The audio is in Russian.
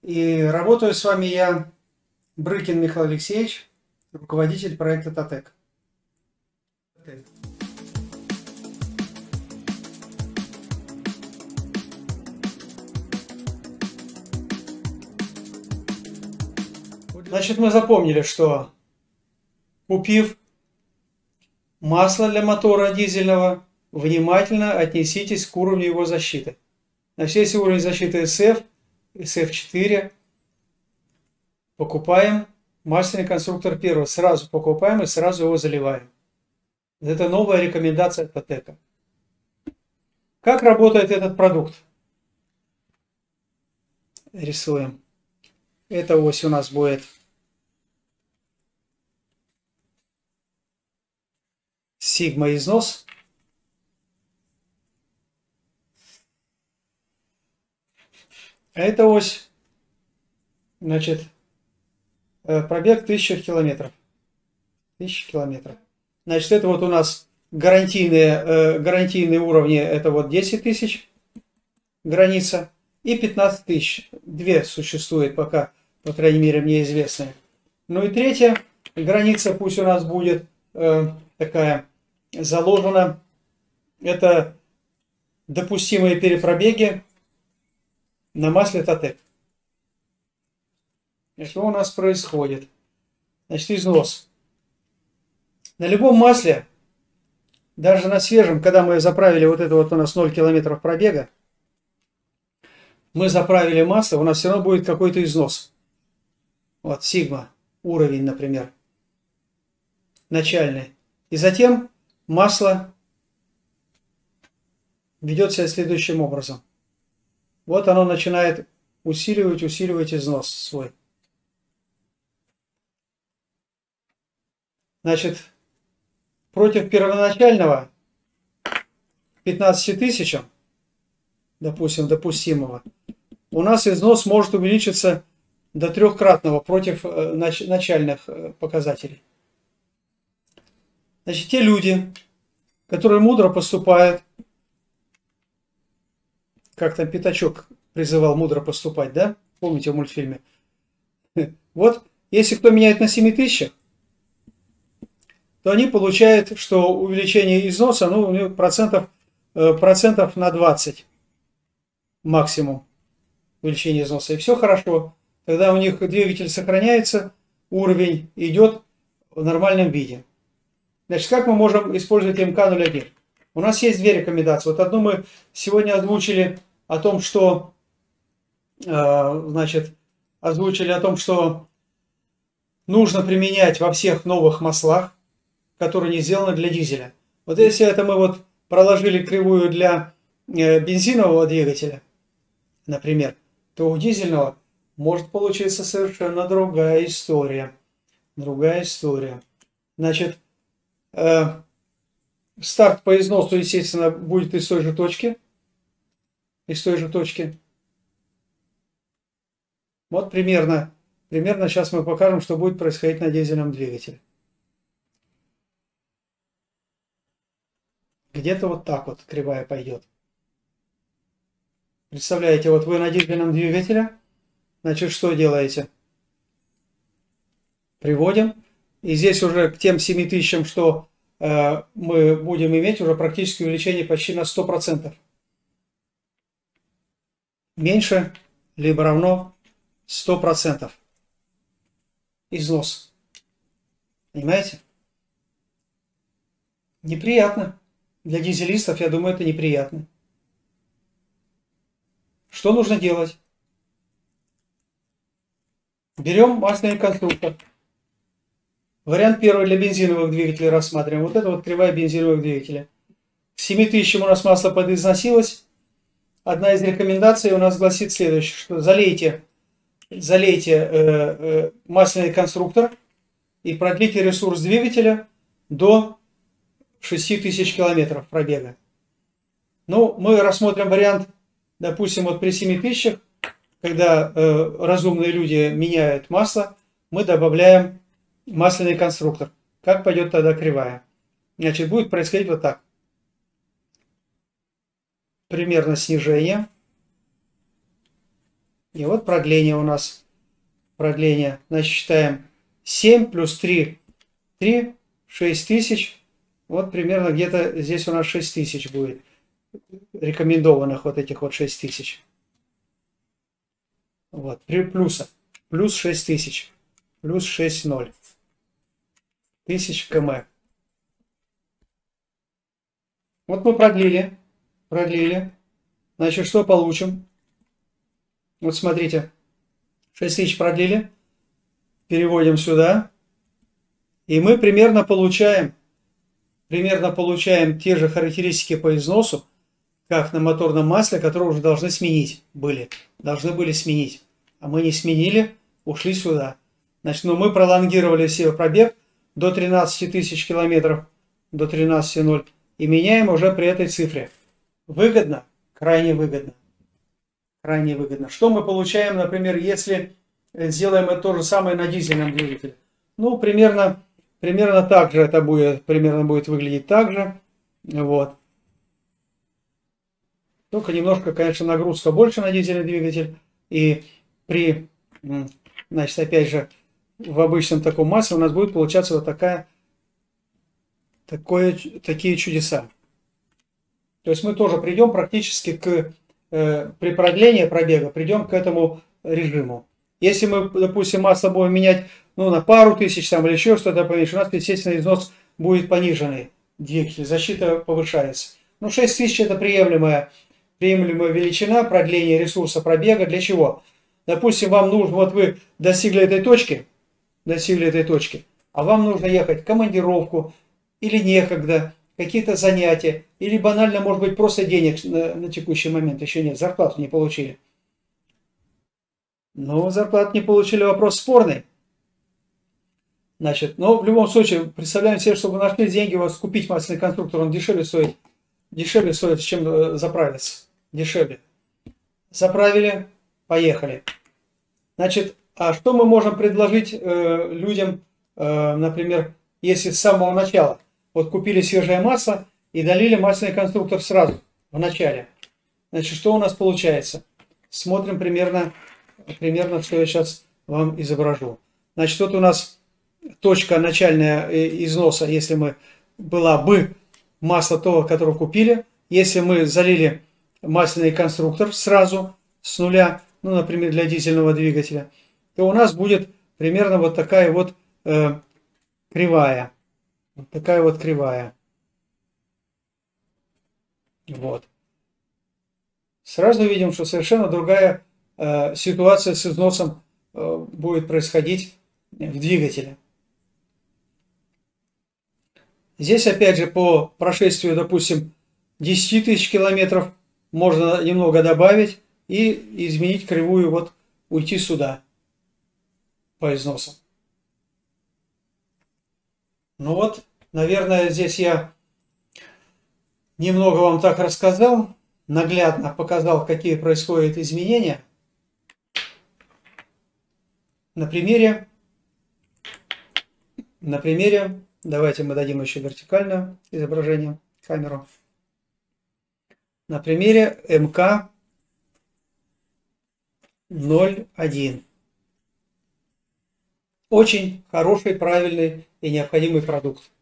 И работаю с вами я, Брыкин Михаил Алексеевич, руководитель проекта ТАТЭК. Значит, мы запомнили, что купив масло для мотора дизельного, внимательно отнеситесь к уровню его защиты. Значит, если уровень защиты SF, SF4, покупаем масляный конструктор первого. Сразу покупаем и сразу его заливаем. Это новая рекомендация ТАТЭКа. Как работает этот продукт? Рисуем. Эта ось у нас будет сигма износ. А эта ось, значит, пробег 1000 километров. 1000 километров. Значит, это вот у нас гарантийные уровни, это вот 10 тысяч граница и 15 тысяч. Две существует пока, по крайней мере, мне известные. Ну и третья граница, пусть у нас будет такая заложена, это допустимые перепробеги на масле ТАТЭК. Что у нас происходит? Значит, износ. На любом масле, даже на свежем, когда мы заправили вот это вот у нас 0 километров пробега, мы заправили масло, у нас все равно будет какой-то износ. Вот сигма, уровень, например, начальный. И затем масло ведет себя следующим образом. Вот оно начинает усиливать износ свой. Значит, против первоначального 15 тысячам, допустим, допустимого, у нас износ может увеличиться до 3-кратного против начальных показателей. Значит, те люди, которые мудро поступают, как там Пятачок призывал мудро поступать, да? Помните в мультфильме? Вот, если кто меняет на 7000, то они получают, что увеличение износа, ну, у них процентов на 20 максимум увеличение износа. И все хорошо. Тогда у них двигатель сохраняется, уровень идет в нормальном виде. Значит, как мы можем использовать МК-01? У нас есть две рекомендации. Вот одну мы сегодня озвучили о том, что, нужно применять во всех новых маслах, которые не сделаны для дизеля. Вот если это мы вот проложили кривую для бензинового двигателя, например, то у дизельного может получиться совершенно другая история. Другая история. Значит, старт по износу, естественно, будет из той же точки. Из той же точки. Вот примерно сейчас мы покажем, что будет происходить на дизельном двигателе. Где-то вот так вот кривая пойдет. Представляете, вот вы на дизельном двигателе, значит, что делаете? Приводим. И здесь уже к тем 7000, что мы будем иметь, уже практически увеличение почти на 100%. Меньше либо равно 100%. Износ. Понимаете? Неприятно. Для дизелистов, я думаю, это неприятно. Что нужно делать? Берем масляный конструктор. Вариант первый для бензиновых двигателей рассматриваем. Вот это вот кривая бензиновых двигателей. К 7000 у нас масло подизносилось. Одна из рекомендаций у нас гласит следующее, что залейте масляный конструктор и продлите ресурс двигателя до 6000 километров пробега. Ну, мы рассмотрим вариант, допустим, вот при 7000, когда разумные люди меняют масло, мы добавляем масляный конструктор. Как пойдет тогда кривая? Значит, будет происходить вот так. Примерно снижение. И вот продление у нас. Продление. Значит, считаем 7 плюс 3, 3, 6 тысяч. Вот примерно где-то здесь у нас 6 тысяч будет. Рекомендованных вот этих вот 6 тысяч. Вот, плюса. Плюс 6 тысяч. Плюс 6,0 тысяч км. Вот мы продлили. Продлили. Значит, что получим? Вот смотрите. 6 тысяч продлили. Переводим сюда. И мы примерно получаем те же характеристики по износу, как на моторном масле, которые уже должны сменить были. Должны были сменить. А мы не сменили, ушли сюда. Значит, ну, мы пролонгировали себе пробег до 13 тысяч километров, до 13,0, и меняем уже при этой цифре. Выгодно? Крайне выгодно. Крайне выгодно. Что мы получаем, например, если сделаем это то же самое на дизельном двигателе? Ну, примерно так же это будет, выглядеть так же. Вот. Только немножко, конечно, нагрузка больше на дизельный двигатель. И значит, опять же, в обычном таком масле у нас будет получаться вот такие чудеса. То есть мы тоже придем практически при продлении пробега, придем к этому режиму. Если мы, допустим, масло будем менять на пару тысяч там, или еще что-то поменьше, у нас, естественно, износ будет пониженный двигатель, защита повышается. 6 тысяч это приемлемая величина продления ресурса пробега. Для чего? Допустим, вам нужно, вот вы достигли этой точки, а вам нужно ехать в командировку, или некогда, какие-то занятия, или банально, может быть, просто денег на текущий момент еще нет, зарплату не получили. Зарплату не получили, вопрос спорный. Значит, но в любом случае, представляем себе, чтобы вы нашли деньги, у вас купить масляный конструктор, он дешевле стоит, чем заправиться. Дешевле. Заправили, поехали. Значит, а что мы можем предложить людям, например, если с самого начала? Вот купили свежее масло и долили масляный конструктор сразу, в начале. Значит, что у нас получается? Смотрим примерно, что я сейчас вам изображу. Значит, вот у нас точка начальная износа, если была бы масло то, которое купили. Если мы залили масляный конструктор сразу с нуля, например, для дизельного двигателя, то у нас будет примерно вот такая вот кривая. Вот такая вот кривая. Вот. Сразу видим, что совершенно другая ситуация с износом будет происходить в двигателе. Здесь, опять же, по прошествию, допустим, 10 тысяч километров можно немного добавить и изменить кривую, вот уйти сюда по износам. Вот, наверное, здесь я немного вам так рассказал, наглядно показал, какие происходят изменения. На примере, давайте мы дадим еще вертикальное изображение, камеру. На примере МК-01. Очень хороший, правильный и необходимый продукт.